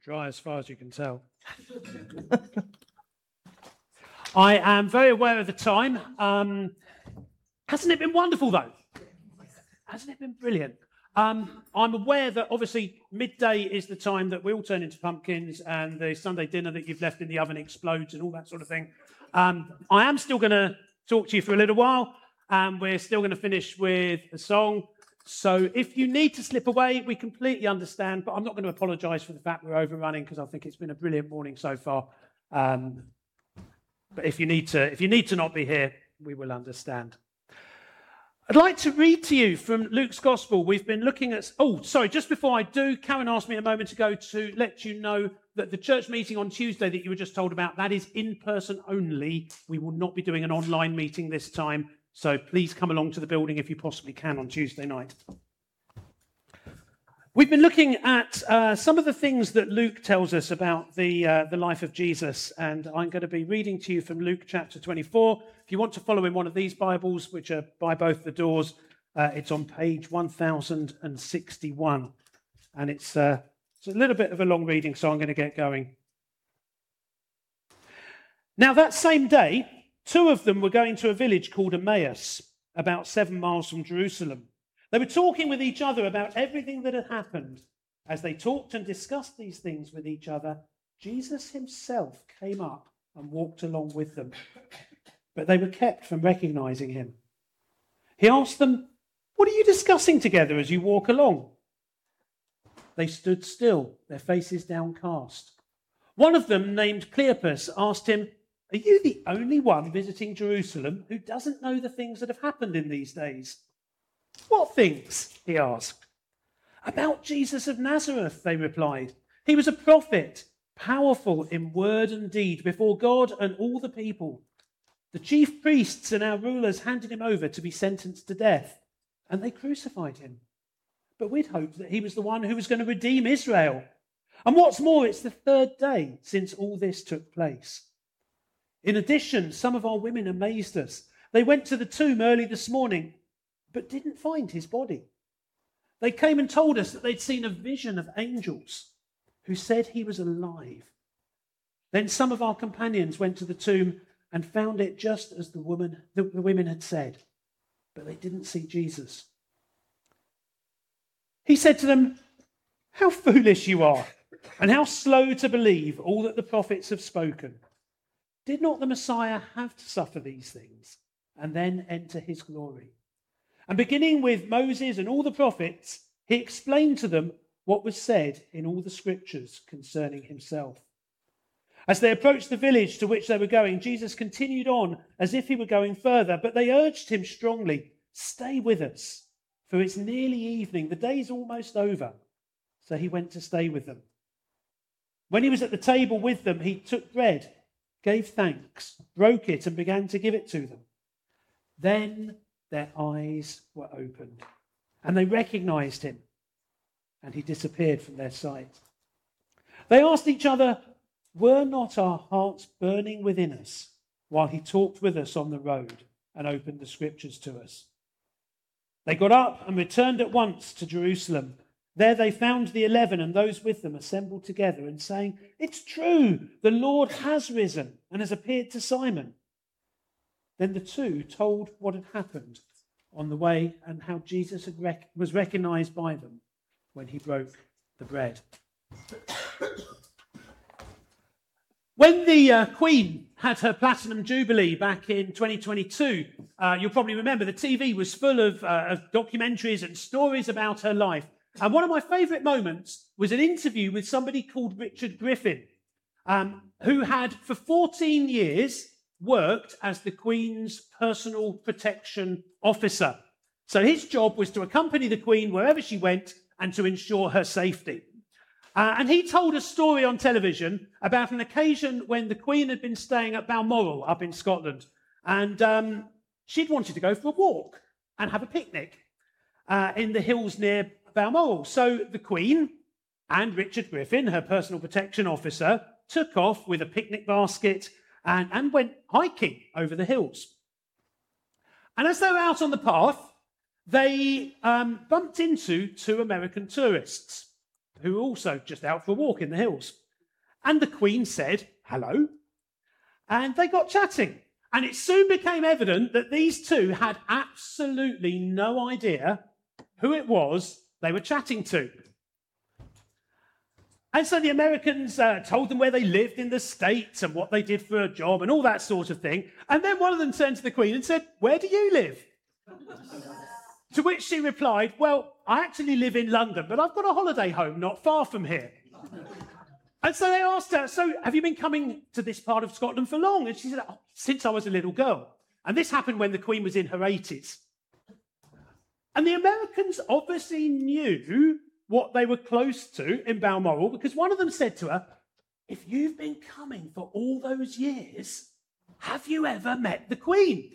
Dry as far as you can tell. I am very aware of the time. Hasn't it been wonderful, though? Hasn't it been brilliant? I'm aware that, obviously, midday is the time that we all turn into pumpkins and the Sunday dinner that you've left in the oven explodes and all that sort of thing. I am still going to talk to you for a little while, and we're still going to finish with a song. So if you need to slip away, we completely understand, but I'm not going to apologise for the fact we're overrunning because I think it's been a brilliant morning so far. But if you need to not be here, we will understand. I'd like to read to you from Luke's Gospel. We've been looking at... just before I do, Karen asked me a moment ago to let you know that the church meeting on Tuesday that you were just told about, that is in person only. We will not be doing an online meeting this time. So please come along to the building if you possibly can on Tuesday night. We've been looking at some of the things that Luke tells us about the life of Jesus, and I'm going to be reading to you from Luke chapter 24. If you want to follow in one of these Bibles, which are by both the doors, it's on page 1061, and it's a little bit of a long reading, so I'm going to get going. Now, that same day, two of them were going to a village called Emmaus, about 7 miles from Jerusalem. They were talking with each other about everything that had happened. As they talked and discussed these things with each other, Jesus himself came up and walked along with them. But they were kept from recognizing him. He asked them, "What are you discussing together as you walk along?" They stood still, their faces downcast. One of them, named Cleopas, asked him, "Are you the only one visiting Jerusalem who doesn't know the things that have happened in these days?" "What things?" he asked. "About Jesus of Nazareth," they replied. "He was a prophet, powerful in word and deed before God and all the people. The chief priests and our rulers handed him over to be sentenced to death, and they crucified him. But we'd hoped that he was the one who was going to redeem Israel. And what's more, it's the third day since all this took place. In addition, some of our women amazed us. They went to the tomb early this morning, but didn't find his body. They came and told us that they'd seen a vision of angels who said he was alive. Then some of our companions went to the tomb and found it just as the women had said, but they didn't see Jesus." He said to them, "How foolish you are, and how slow to believe all that the prophets have spoken. Did not the Messiah have to suffer these things and then enter his glory?" And beginning with Moses and all the prophets, he explained to them what was said in all the scriptures concerning himself. As they approached the village to which they were going, Jesus continued on as if he were going further, but they urged him strongly, "Stay with us, for it's nearly evening. The day's almost over." So he went to stay with them. When he was at the table with them, he took bread, gave thanks, broke it, and began to give it to them. Then their eyes were opened, and they recognized him, and he disappeared from their sight. They asked each other, "Were not our hearts burning within us while he talked with us on the road and opened the scriptures to us?" They got up and returned at once to Jerusalem. There they found the 11 and those with them assembled together and saying, "It's true, the Lord has risen and has appeared to Simon." Then the two told what had happened on the way and how Jesus was recognized by them when he broke the bread. When the Queen had her Platinum Jubilee back in 2022, you'll probably remember the TV was full of documentaries and stories about her life. And one of my favourite moments was an interview with somebody called Richard Griffin, who had for 14 years worked as the Queen's personal protection officer. So his job was to accompany the Queen wherever she went and to ensure her safety. And he told a story on television about an occasion when the Queen had been staying at Balmoral up in Scotland, and she'd wanted to go for a walk and have a picnic in the hills near Balmoral. So the Queen and Richard Griffin, her personal protection officer, took off with a picnic basket and went hiking over the hills. And as they were out on the path, they bumped into two American tourists who were also just out for a walk in the hills. And the Queen said, hello. And they got chatting. And it soon became evident that these two had absolutely no idea who it was they were chatting to. And so the Americans told them where they lived in the States and what they did for a job and all that sort of thing. And then one of them turned to the Queen and said, where do you live? To which she replied, well, I actually live in London, but I've got a holiday home not far from here. And so they asked her, so have you been coming to this part of Scotland for long? And she said, oh, since I was a little girl. And this happened when the Queen was in her 80s. And the Americans obviously knew what they were close to in Balmoral, because one of them said to her, if you've been coming for all those years, have you ever met the Queen?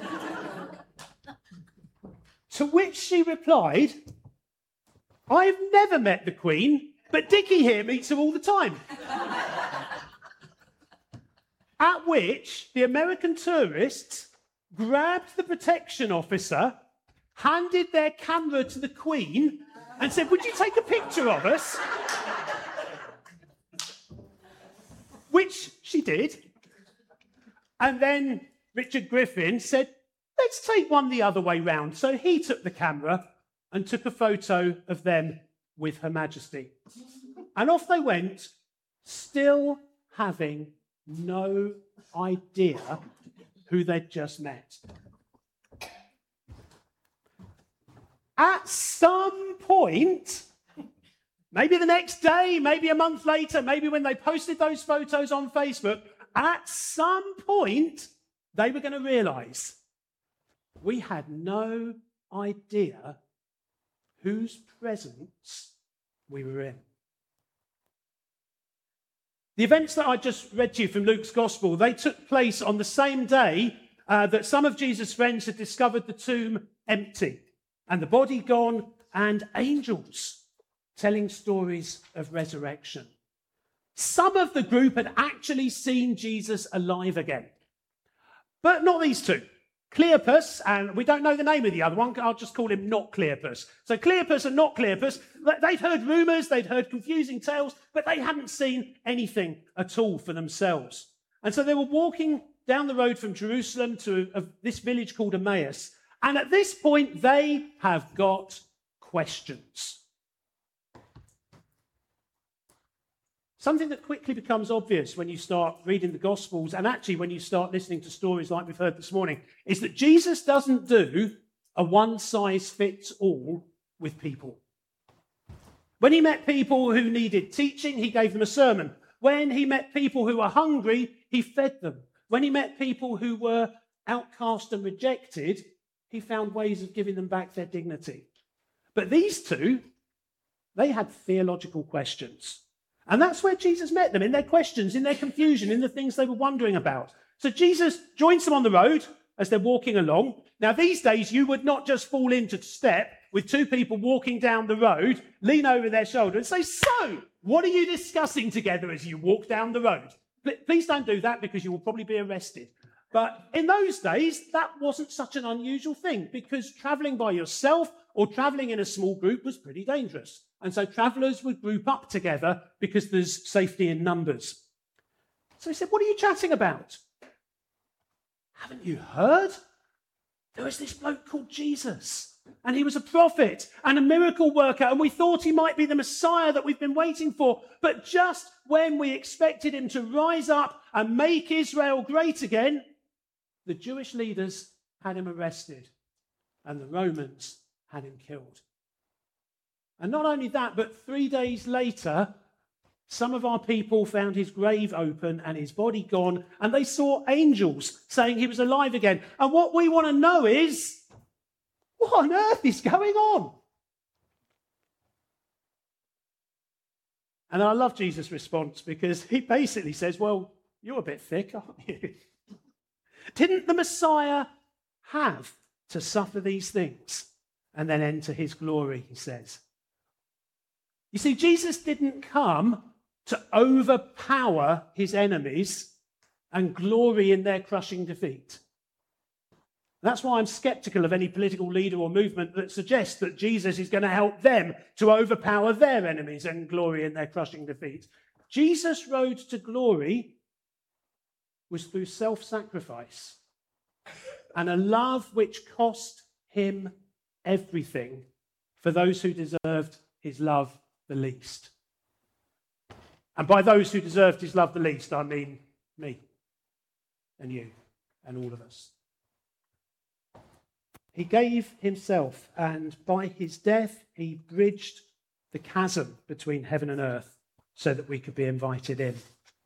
To which she replied, I've never met the Queen, but Dickie here meets her all the time. At which the American tourists grabbed the protection officer, handed their camera to the Queen, and said, would you take a picture of us? Which she did. And then Richard Griffin said, let's take one the other way round. So he took the camera and took a photo of them with Her Majesty. And off they went, still having no idea who they'd just met. At some point, maybe the next day, maybe a month later, maybe when they posted those photos on Facebook, at some point, they were going to realise we had no idea whose presence we were in. The events that I just read to you from Luke's Gospel, they took place on the same day that some of Jesus' friends had discovered the tomb empty and the body gone and angels telling stories of resurrection. Some of the group had actually seen Jesus alive again, but not these two. Cleopas, and we don't know the name of the other one, I'll just call him not Cleopas. So Cleopas and not Cleopas, they'd heard rumours, they'd heard confusing tales, but they hadn't seen anything at all for themselves. And so they were walking down the road from Jerusalem to this village called Emmaus. And at this point, they have got questions. Something that quickly becomes obvious when you start reading the Gospels, and actually when you start listening to stories like we've heard this morning, is that Jesus doesn't do a one-size-fits-all with people. When he met people who needed teaching, he gave them a sermon. When he met people who were hungry, he fed them. When he met people who were outcast and rejected, he found ways of giving them back their dignity. But these two, they had theological questions. And that's where Jesus met them, in their questions, in their confusion, in the things they were wondering about. So Jesus joins them on the road as they're walking along. Now, these days, you would not just fall into step with two people walking down the road, lean over their shoulder and say, so, what are you discussing together as you walk down the road? Please don't do that because you will probably be arrested. But in those days, that wasn't such an unusual thing because travelling by yourself or travelling in a small group was pretty dangerous. And so travellers would group up together because there's safety in numbers. So he said, what are you chatting about? Haven't you heard? There was this bloke called Jesus, and he was a prophet and a miracle worker, and we thought he might be the Messiah that we've been waiting for. But just when we expected him to rise up and make Israel great again, the Jewish leaders had him arrested, and the Romans had him killed. And not only that, but 3 days later, some of our people found his grave open and his body gone, and they saw angels saying he was alive again. And what we want to know is, what on earth is going on? And I love Jesus' response because he basically says, well, you're a bit thick, aren't you? Didn't the Messiah have to suffer these things and then enter his glory, he says. You see, Jesus didn't come to overpower his enemies and glory in their crushing defeat. That's why I'm skeptical of any political leader or movement that suggests that Jesus is going to help them to overpower their enemies and glory in their crushing defeat. Jesus' road to glory was through self-sacrifice and a love which cost him everything for those who deserved his love the least. And by those who deserved his love the least, I mean me and you and all of us. He gave himself, and by his death, he bridged the chasm between heaven and earth so that we could be invited in.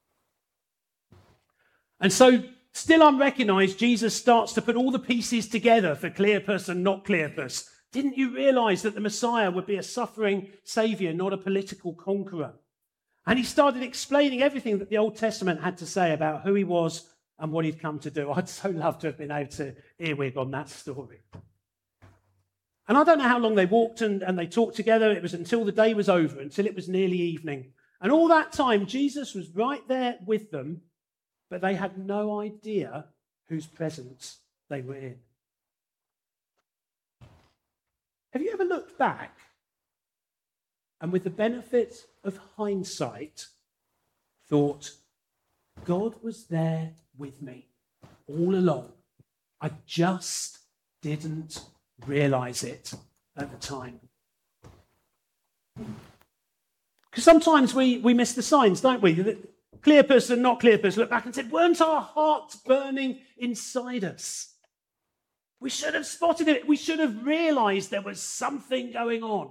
And so, still unrecognized, Jesus starts to put all the pieces together for Cleopas and not Cleopas. Didn't you realize that the Messiah would be a suffering saviour, not a political conqueror? And he started explaining everything that the Old Testament had to say about who he was and what he'd come to do. I'd so love to have been able to earwig on that story. And I don't know how long they walked and they talked together. It was until the day was over, until it was nearly evening. And all that time, Jesus was right there with them, but they had no idea whose presence they were in. Have you ever looked back and with the benefit of hindsight thought, God was there with me all along. I just didn't realize it at the time. Because sometimes we miss the signs, don't we? Cleopas and not Cleopas look back and said, weren't our hearts burning inside us? We should have spotted it. We should have realized there was something going on.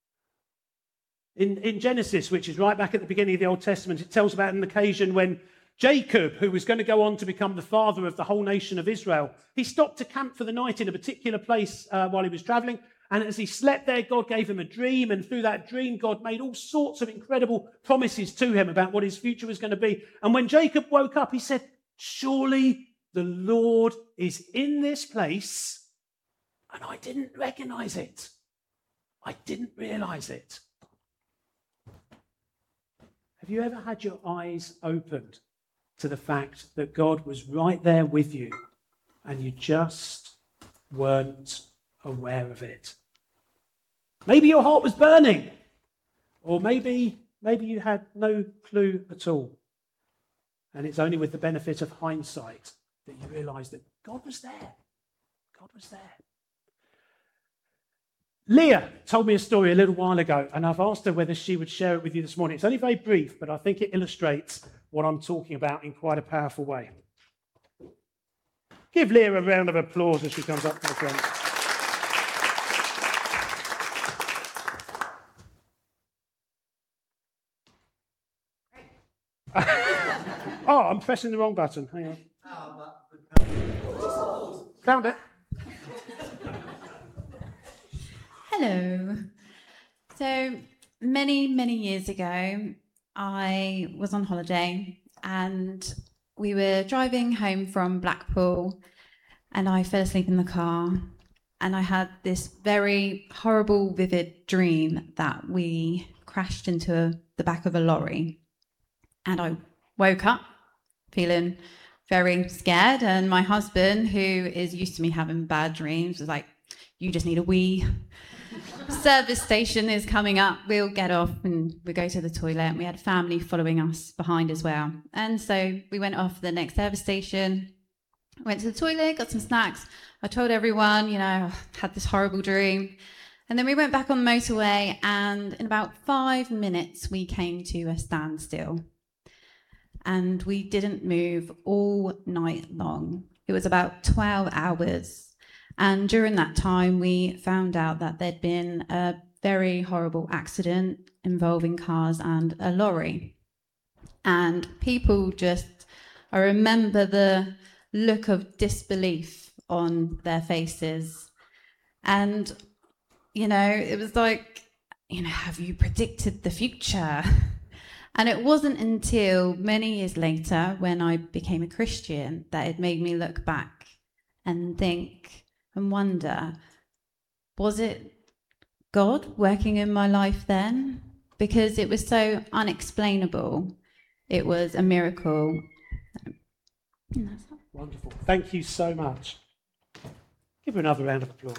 In Genesis, which is right back at the beginning of the Old Testament, it tells about an occasion when Jacob, who was going to go on to become the father of the whole nation of Israel, he stopped to camp for the night in a particular place while he was traveling. And as he slept there, God gave him a dream. And through that dream, God made all sorts of incredible promises to him about what his future was going to be. And when Jacob woke up, he said, surely the Lord is in this place. And I didn't recognize it. I didn't realize it. Have you ever had your eyes opened to the fact that God was right there with you and you just weren't aware of it? Maybe your heart was burning, or maybe you had no clue at all. And it's only with the benefit of hindsight that you realise that God was there. God was there. Leah told me a story a little while ago, and I've asked her whether she would share it with you this morning. It's only very brief, but I think it illustrates what I'm talking about in quite a powerful way. Give Leah a round of applause as she comes up to the front. Oh, I'm pressing the wrong button. Hang on. Found it. Hello. So many years ago, I was on holiday and we were driving home from Blackpool and I fell asleep in the car and I had this very horrible, vivid dream that we crashed into the back of a lorry. And I woke up feeling very scared, and my husband, who is used to me having bad dreams, was like, you just need a wee. Service station is coming up, we'll get off and we go to the toilet, and we had family following us behind as well. And so we went off to the next service station, went to the toilet, got some snacks. I told everyone, I had this horrible dream. And then we went back on the motorway, and in about 5 minutes we came to a standstill. And we didn't move all night long. It was about 12 hours. And during that time, we found out that there'd been a very horrible accident involving cars and a lorry. And people I remember the look of disbelief on their faces. And, it was like, have you predicted the future? And it wasn't until many years later, when I became a Christian, that it made me look back and think and wonder, was it God working in my life then? Because it was so unexplainable. It was a miracle. Wonderful. Thank you so much. Give her another round of applause.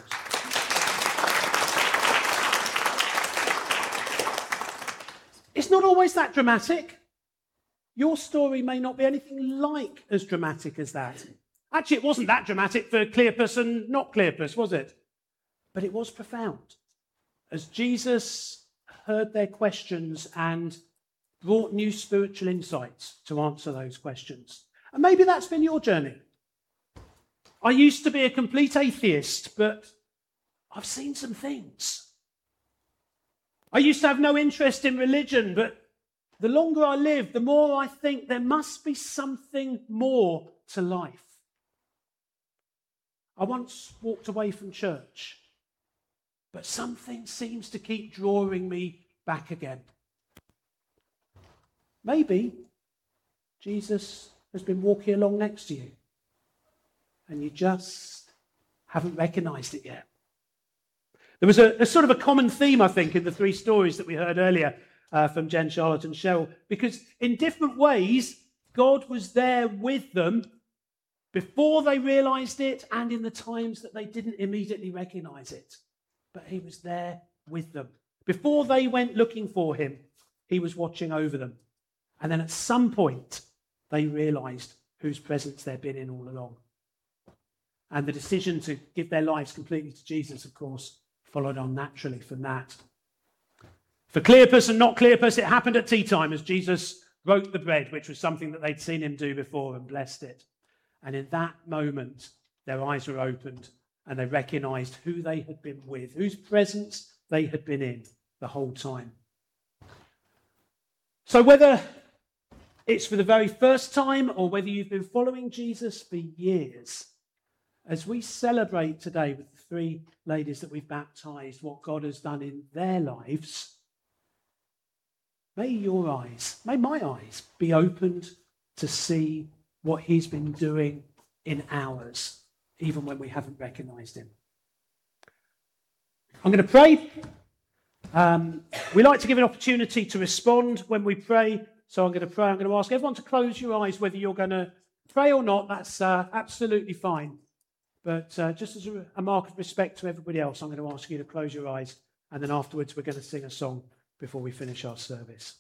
It's not always that dramatic. Your story may not be anything like as dramatic as that. Actually, it wasn't that dramatic for Cleopas and not Cleopas, was it? But it was profound. As Jesus heard their questions and brought new spiritual insights to answer those questions. And maybe that's been your journey. I used to be a complete atheist, but I've seen some things. I used to have no interest in religion, but the longer I live, the more I think there must be something more to life. I once walked away from church, but something seems to keep drawing me back again. Maybe Jesus has been walking along next to you and you just haven't recognized it yet. There was a sort of a common theme, I think, in the three stories that we heard earlier from Jen, Charlotte and Cheryl, because in different ways, God was there with them before they realized it and in the times that they didn't immediately recognize it. But he was there with them. Before they went looking for him, he was watching over them. And then at some point, they realized whose presence they'd been in all along. And the decision to give their lives completely to Jesus, of course, followed on naturally from that. For Cleopas and not Cleopas, it happened at tea time as Jesus broke the bread, which was something that they'd seen him do before, and blessed it. And in that moment, their eyes were opened and they recognized who they had been with, whose presence they had been in the whole time. So whether it's for the very first time or whether you've been following Jesus for years, as we celebrate today with the three ladies that we've baptized, what God has done in their lives, may your eyes, may my eyes be opened to see what he's been doing in ours, even when we haven't recognized him. I'm going to pray. We like to give an opportunity to respond when we pray. So I'm going to pray. I'm going to ask everyone to close your eyes, whether you're going to pray or not. That's absolutely fine. But just as a mark of respect to everybody else, I'm going to ask you to close your eyes. And then afterwards, we're going to sing a song before we finish our service.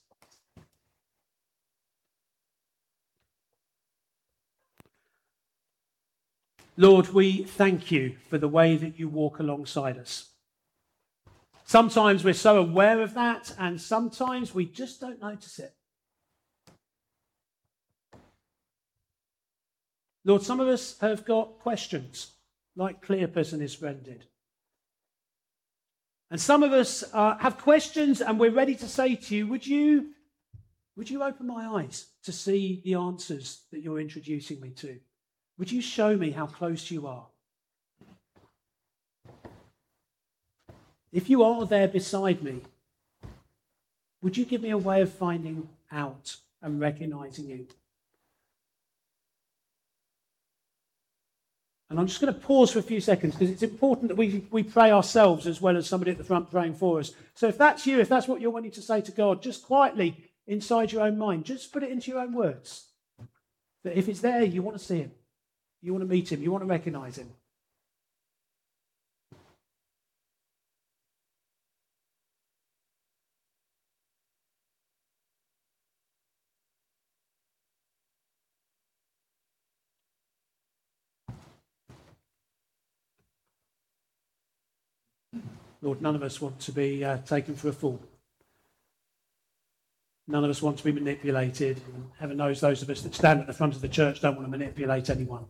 Lord, we thank you for the way that you walk alongside us. Sometimes we're so aware of that, and sometimes we just don't notice it. Lord, some of us have got questions, like Cleopas and his friend did. And some of us have questions, and we're ready to say to you, would you open my eyes to see the answers that you're introducing me to? Would you show me how close you are? If you are there beside me, would you give me a way of finding out and recognizing you? And I'm just going to pause for a few seconds because it's important that we pray ourselves as well as somebody at the front praying for us. So if that's you, if that's what you're wanting to say to God, just quietly inside your own mind, just put it into your own words. That if it's there, you want to see him. You want to meet him. You want to recognize him. Lord, none of us want to be taken for a fool. None of us want to be manipulated. And heaven knows those of us that stand at the front of the church don't want to manipulate anyone.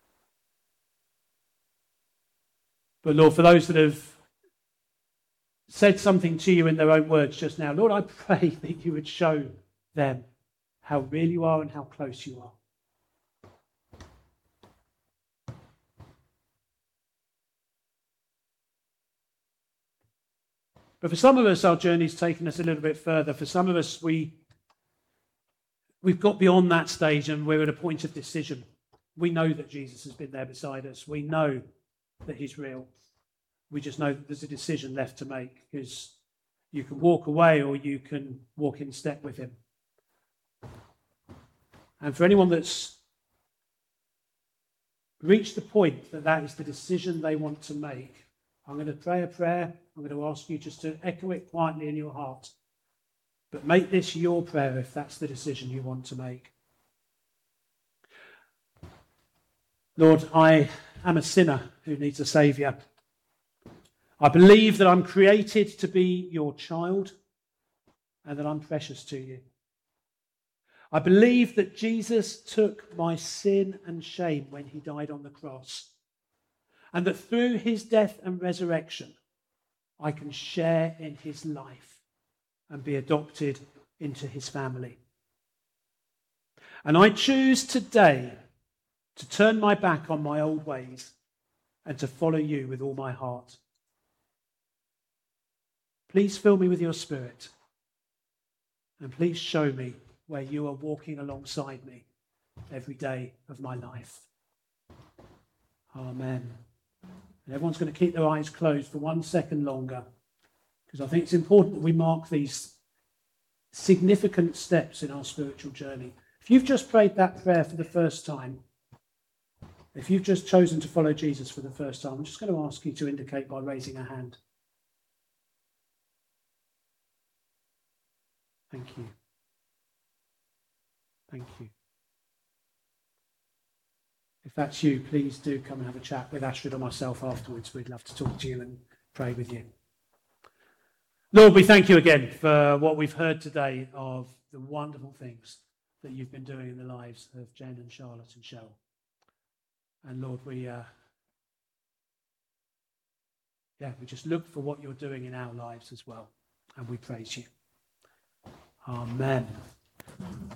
But Lord, for those that have said something to you in their own words just now, Lord, I pray that you would show them how real you are and how close you are. But for some of us, our journey's taken us a little bit further. For some of us, we've got beyond that stage and we're at a point of decision. We know that Jesus has been there beside us. We know that he's real. We just know that there's a decision left to make, because you can walk away or you can walk in step with him. And for anyone that's reach the point that that is the decision they want to make, I'm going to pray a prayer. I'm going to ask you just to echo it quietly in your heart. But make this your prayer if that's the decision you want to make. Lord, I am a sinner who needs a saviour. I believe that I'm created to be your child and that I'm precious to you. I believe that Jesus took my sin and shame when he died on the cross, and that through his death and resurrection, I can share in his life and be adopted into his family. And I choose today to turn my back on my old ways and to follow you with all my heart. Please fill me with your Spirit, and please show me where you are walking alongside me every day of my life. Amen. And everyone's going to keep their eyes closed for 1 second longer, because I think it's important that we mark these significant steps in our spiritual journey. If you've just prayed that prayer for the first time, if you've just chosen to follow Jesus for the first time, I'm just going to ask you to indicate by raising a hand. Thank you. Thank you. If that's you, please do come and have a chat with Astrid or myself afterwards. We'd love to talk to you and pray with you. Lord, we thank you again for what we've heard today of the wonderful things that you've been doing in the lives of Jen and Charlotte and Cheryl. And Lord, we just look for what you're doing in our lives as well. And we praise you. Amen.